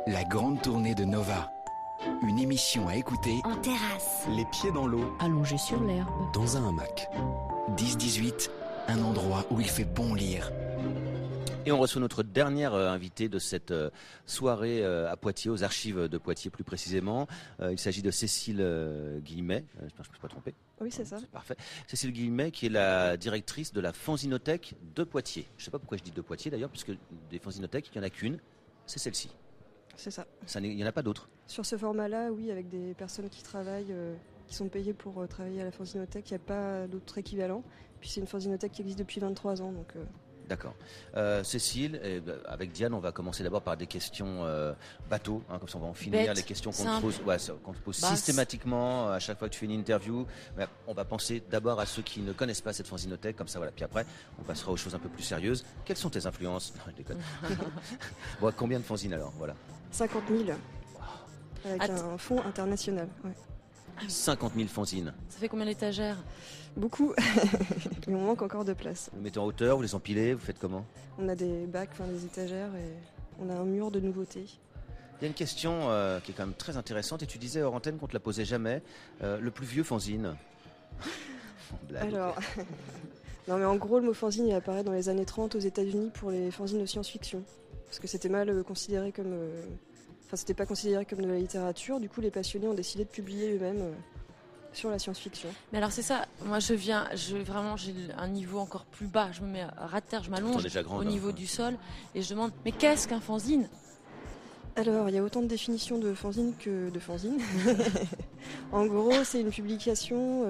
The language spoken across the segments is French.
La grande tournée de Nova. Une émission à écouter en terrasse, les pieds dans l'eau, allongé sur l'herbe, dans un hamac. 10-18, un endroit où il fait bon lire. Et on reçoit notre dernière invitée de cette soirée à Poitiers, aux archives de Poitiers plus précisément. Il s'agit de Cécile Guillemet, j'espère que je ne me suis pas trompé. Oui, c'est ça. C'est parfait. Cécile Guillemet qui est la directrice de la fanzinothèque de Poitiers. Je ne sais pas pourquoi je dis de Poitiers d'ailleurs, puisque des fanzinothèques, il n'y en a qu'une, c'est celle-ci. C'est ça. Il n'y en a pas d'autres. Sur ce format-là, oui, avec des personnes qui travaillent, qui sont payées pour travailler à la fanzinothèque, il n'y a pas d'autres équivalents. Puis c'est une fanzinothèque qui existe depuis 23 ans, donc... D'accord. Cécile, avec Diane, on va commencer d'abord par des questions bateau, comme ça on va en finir. Bête, les questions qu'on simple. te pose systématiquement à chaque fois que tu fais une interview. Mais on va penser d'abord à ceux qui ne connaissent pas cette fanzinothèque, comme ça voilà. Puis après, on passera aux choses un peu plus sérieuses. Quelles sont tes influences? Non, je déconne. Bon, combien de fanzines alors? Voilà. 50 000, avec un fonds international. Ouais. 50 000 fanzines. Ça fait combien d'étagères? Beaucoup. Il me manque encore de place. Vous les mettez en hauteur, vous les empilez, vous faites comment? On a des bacs, des étagères, et on a un mur de nouveautés. Il y a une question qui est quand même très intéressante, et tu disais hors antenne qu'on ne te la posait jamais. Le plus vieux fanzine? Blague. Alors, non mais en gros, le mot fanzine, il apparaît dans les années 30 aux États-Unis pour les fanzines de science-fiction. Parce que c'était mal considéré comme... c'était pas considéré comme de la littérature. Du coup, les passionnés ont décidé de publier eux-mêmes sur la science-fiction. Mais alors c'est ça, moi j'ai un niveau encore plus bas, je me mets à ras de terre, je m'allonge au niveau du sol et je demande, mais qu'est-ce qu'un fanzine? Alors, il y a autant de définitions de fanzine que de fanzine. En gros, c'est une publication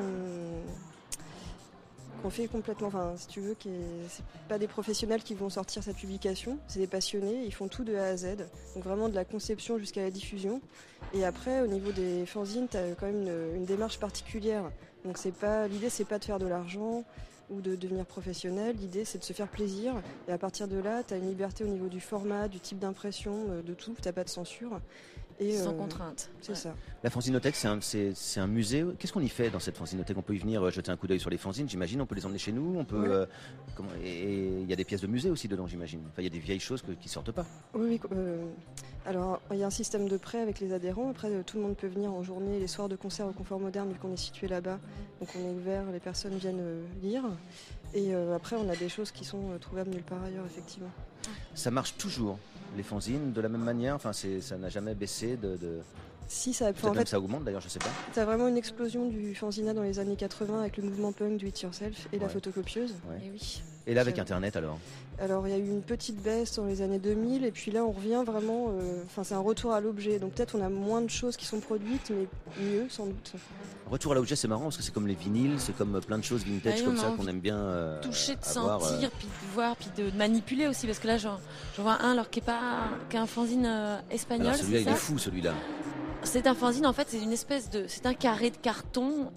qu'on fait complètement, si tu veux, c'est pas des professionnels qui vont sortir cette publication, c'est des passionnés, ils font tout de A à Z, donc vraiment de la conception jusqu'à la diffusion. Et après, au niveau des fanzines, t'as quand même une démarche particulière. Donc l'idée, c'est pas de faire de l'argent ou de devenir professionnel, l'idée c'est de se faire plaisir. Et à partir de là, t'as une liberté au niveau du format, du type d'impression, de tout, t'as pas de censure. Et sans contrainte. C'est ça. La fanzinothèque, c'est un musée. Qu'est-ce qu'on y fait dans cette fanzinothèque? On peut y venir jeter un coup d'œil sur les fanzines, j'imagine. On peut les emmener chez nous. On peut. Et il y a des pièces de musée aussi dedans, j'imagine. Enfin, il y a des vieilles choses qui sortent pas. Oui. Alors, il y a un système de prêt avec les adhérents. Après, tout le monde peut venir en journée, les soirs de concert au Confort Moderne, vu qu'on est situé là-bas. Donc, on est ouvert, les personnes viennent lire. Et après, on a des choses qui sont trouvables nulle part ailleurs, effectivement. Ça marche toujours, les fanzines, de la même manière. Enfin, ça n'a jamais baissé de... Si, ça, en fait, ça augmente d'ailleurs, je sais pas. T'as vraiment une explosion du fanzina dans les années 80 avec le mouvement punk do it yourself et la photocopieuse. Ouais. Et oui. Et là, avec Internet alors? Alors, il y a eu une petite baisse dans les années 2000 et puis là, on revient vraiment. C'est un retour à l'objet. Donc peut-être on a moins de choses qui sont produites, mais mieux sans doute. Retour à l'objet, c'est marrant parce que c'est comme les vinyles, c'est comme plein de choses vintage comme ça qu'on aime bien toucher, de avoir, sentir, puis de voir, puis de manipuler aussi. Parce que là, j'en vois un alors qui est un fanzine espagnol. Alors celui-là, il est fou celui-là. C'est un fanzine, en fait, c'est un carré de carton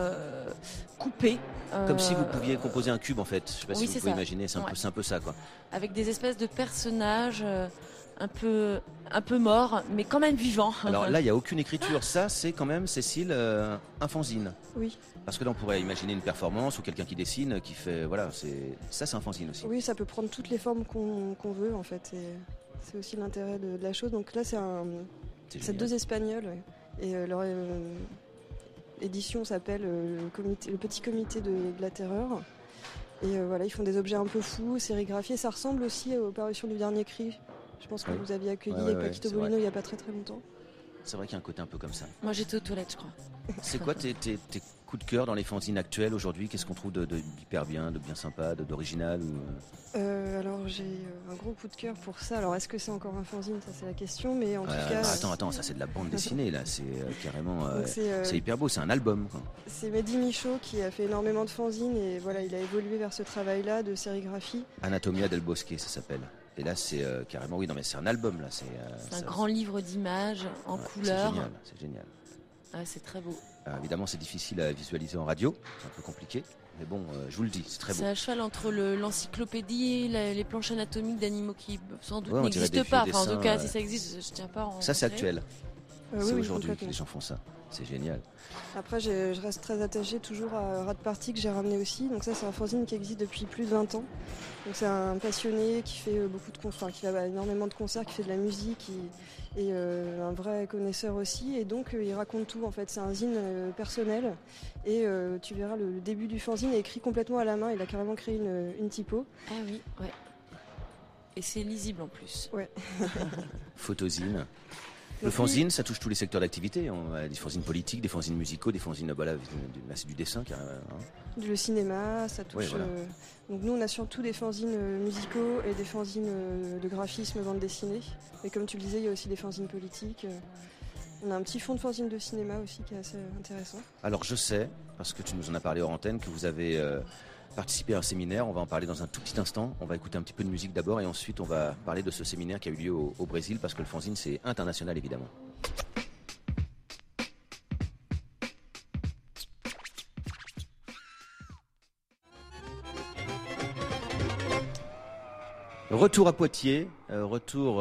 coupé. Comme si vous pouviez composer un cube, en fait. Je sais pas si vous pouvez imaginer, c'est un peu ça, quoi. Avec des espèces de personnages un peu morts, mais quand même vivants. Alors là, il n'y a aucune écriture. Ça, c'est quand même, Cécile, un fanzine. Oui. Parce que là, on pourrait imaginer une performance ou quelqu'un qui dessine, qui fait... Voilà, c'est un fanzine aussi. Oui, ça peut prendre toutes les formes qu'on veut, en fait. Et c'est aussi l'intérêt de la chose. Donc là, c'est deux Espagnols, ouais. Et leur édition s'appelle le Petit Comité de la Terreur. Et voilà, ils font des objets un peu fous, sérigraphiés. Ça ressemble aussi aux parutions du Dernier Cri. Je pense que vous aviez accueilli avec Paquito Bolino il n'y a pas très très longtemps. C'est vrai qu'il y a un côté un peu comme ça. Moi j'étais aux toilettes, je crois. C'est quoi tes coups de cœur dans les fanzines actuelles aujourd'hui? Qu'est-ce qu'on trouve d'hyper bien, de bien sympa, d'original Alors j'ai un gros coup de cœur pour ça. Alors est-ce que c'est encore un fanzine? Ça c'est la question, mais en tout cas... Attends, ça c'est de la bande dessinée là, c'est carrément... c'est hyper beau, c'est un album quoi. C'est Mehdi Michaud qui a fait énormément de fanzines et voilà, il a évolué vers ce travail-là de sérigraphie. Anatomia del Bosque, ça s'appelle. Et là c'est carrément, oui non mais c'est un album là. C'est un grand livre d'images en couleur. C'est génial. Ah, c'est très beau. Alors, évidemment c'est difficile à visualiser en radio, c'est un peu compliqué. Mais bon, je vous le dis, c'est très beau. C'est à cheval entre l'encyclopédie, les planches anatomiques d'animaux qui sans doute n'existent pas. Enfin, en tout cas, si ça existe, je tiens pas en... Ça, c'est actuel. C'est aujourd'hui que les gens font ça. C'est génial. Après, je reste très attachée toujours à Rat Party que j'ai ramené aussi. Donc ça, c'est un fanzine qui existe depuis plus de 20 ans. Donc c'est un passionné qui fait qui va à énormément de concerts, qui fait de la musique et un vrai connaisseur aussi. Et donc il raconte tout en fait. C'est un zine personnel. Et tu verras le début du fanzine est écrit complètement à la main. Il a carrément créé une typo. Ah oui, ouais. Et c'est lisible en plus. Ouais. Photozine. Le fanzine, ça touche tous les secteurs d'activité. On a des fanzines politiques, des fanzines musicaux, des fanzines, c'est du dessin carrément. Hein. Le cinéma, ça touche. Oui, voilà. Donc nous, on a surtout des fanzines musicaux et des fanzines de graphisme, bande dessinée. Et comme tu le disais, il y a aussi des fanzines politiques. On a un petit fond de fanzine de cinéma aussi qui est assez intéressant. Alors je sais, parce que tu nous en as parlé hors antenne, que vous avez participé à un séminaire. On va en parler dans un tout petit instant. On va écouter un petit peu de musique d'abord et ensuite on va parler de ce séminaire qui a eu lieu au Brésil, parce que le fanzine c'est international évidemment. Retour à Poitiers, retour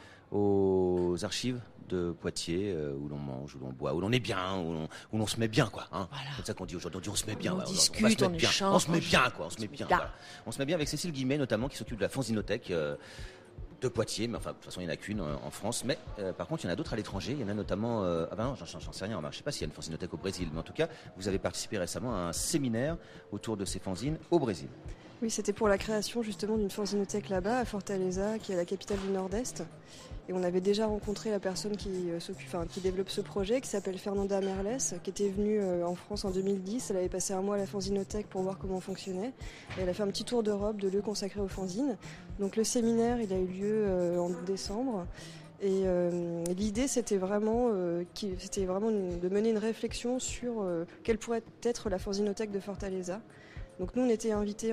aux archives de Poitiers, où l'on mange, où l'on boit, où l'on est bien, où l'on se met bien, quoi. Hein. Voilà. C'est ça qu'on dit aujourd'hui. On dit on se met bien. On voilà, discute, on échange. On se met bien, quoi. On se met bien. Voilà. On se met bien avec Cécile Guillemet, notamment, qui s'occupe de la fanzinothèque de Poitiers. Mais enfin, de toute façon, il n'y en a qu'une en France. Mais par contre, il y en a d'autres à l'étranger. Il y en a notamment. Ah ben non, j'en sais rien. Je ne sais pas s'il y a une fanzinothèque au Brésil. Mais en tout cas, vous avez participé récemment à un séminaire autour de ces fanzines au Brésil. Oui, c'était pour la création justement d'une fanzinothèque là-bas, à Fortaleza, qui est la capitale du Nord-Est. Et on avait déjà rencontré la personne qui développe ce projet, qui s'appelle Fernanda Merles, qui était venue en France en 2010. Elle avait passé un mois à la fanzinothèque pour voir comment on fonctionnait. Et elle a fait un petit tour d'Europe de lieux consacrés aux fanzines. Donc le séminaire, il a eu lieu en décembre. Et l'idée, c'était vraiment de mener une réflexion sur quelle pourrait être la fanzinothèque de Fortaleza. Donc nous, on était invités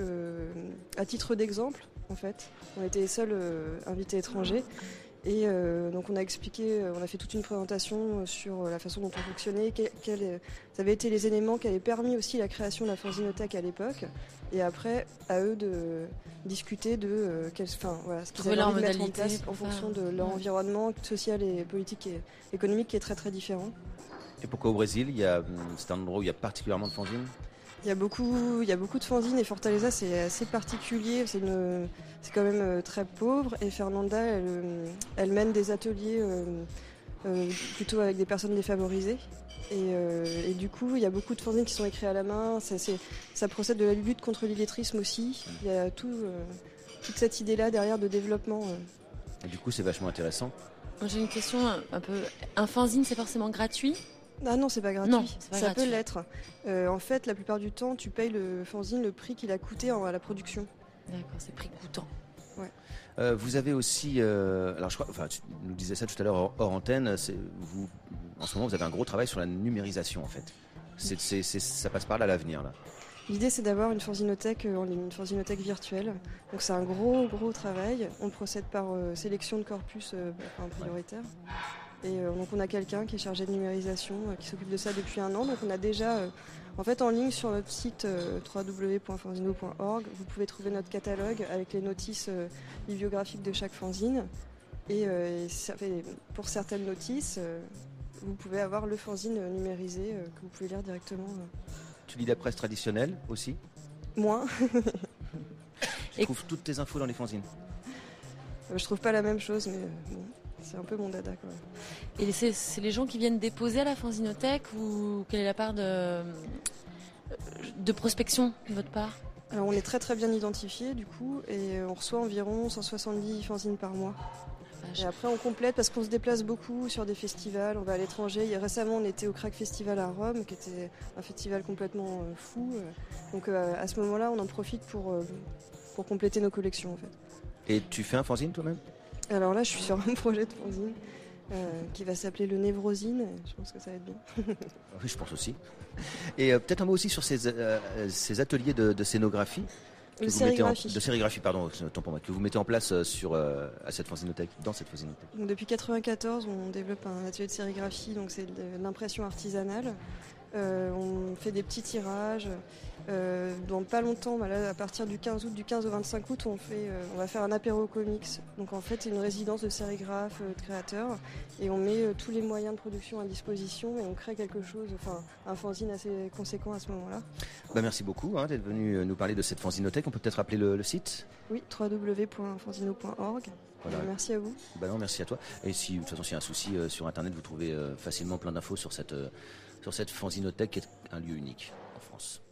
à titre d'exemple, en fait. On était les seuls invités étrangers. Et donc on a fait toute une présentation sur la façon dont on fonctionnait, ça avait été les éléments qui avaient permis aussi la création de la fanzinothèque à l'époque. Et après, à eux de discuter de ce qu'ils avaient envie de mettre en place en fonction de leur environnement social et politique et économique qui est très très différent. Et pourquoi au Brésil, c'est un endroit où il y a particulièrement de fanzines ? Il y a beaucoup de fanzines et Fortaleza c'est assez particulier, c'est quand même très pauvre et Fernanda elle mène des ateliers plutôt avec des personnes défavorisées et du coup il y a beaucoup de fanzines qui sont écrits à la main, ça procède de la lutte contre l'illettrisme aussi, il y a toute cette idée là derrière de développement. Et du coup c'est vachement intéressant. Moi j'ai une question un peu, un fanzine c'est forcément gratuit ? Ah non, c'est pas gratuit. Non, ça peut l'être. En fait, la plupart du temps, tu payes le fanzine le prix qu'il a coûté à la production. D'accord, c'est prix coûtant. Ouais. Vous avez aussi, alors je crois, tu nous disais ça tout à l'heure hors antenne. En ce moment, vous avez un gros travail sur la numérisation, en fait. Ça passe par là l'avenir, là. L'idée, c'est d'avoir une fanzinothèque en ligne, une fanzinothèque virtuelle. Donc c'est un gros travail. On procède par sélection de corpus prioritaire. Et donc on a quelqu'un qui est chargé de numérisation, qui s'occupe de ça depuis 1 an. Donc on a déjà, en ligne sur notre site www.fanzino.org, vous pouvez trouver notre catalogue avec les notices bibliographiques de chaque fanzine. Et pour certaines notices, vous pouvez avoir le fanzine numérisé que vous pouvez lire directement. Tu lis la presse traditionnelle aussi ? Moins. Tu trouves toutes tes infos dans les fanzines ? Je trouve pas la même chose, mais bon. C'est un peu mon dada quand même. Et c'est les gens qui viennent déposer à la fanzinothèque ou quelle est la part de prospection de votre part ? Alors on est très très bien identifiés du coup et on reçoit environ 170 fanzines par mois. Et après on complète parce qu'on se déplace beaucoup sur des festivals, on va à l'étranger. Récemment on était au Crack Festival à Rome qui était un festival complètement fou. Donc à ce moment-là on en profite pour compléter nos collections en fait. Et tu fais un fanzine toi-même ? Alors là, je suis sur un projet de fanzine qui va s'appeler le Névrosine. Je pense que ça va être bien. Oui, je pense aussi. Et peut-être un mot aussi sur ces ateliers de scénographie. De sérigraphie. De sérigraphie, pardon, autant pour moi, que vous mettez en place à cette fanzinothèque, dans cette fanzinothèque. Donc, depuis 1994, on développe un atelier de sérigraphie. Donc c'est de l'impression artisanale. On fait des petits tirages. Dans pas longtemps, là, à partir du 15 août, du 15 au 25 août, on va faire un apéro comics. Donc en fait, c'est une résidence de sérigraphes, de créateurs, et on met tous les moyens de production à disposition et on crée quelque chose, un fanzine assez conséquent à ce moment-là. Merci beaucoup d'être venu nous parler de cette fanzinothèque. On peut peut-être rappeler le site ? Oui, www.fanzino.org. Voilà. Merci à vous. Non, merci à toi. Et si, de toute façon, s'il y a un souci sur Internet, vous trouvez facilement plein d'infos sur cette fanzinothèque qui est un lieu unique en France.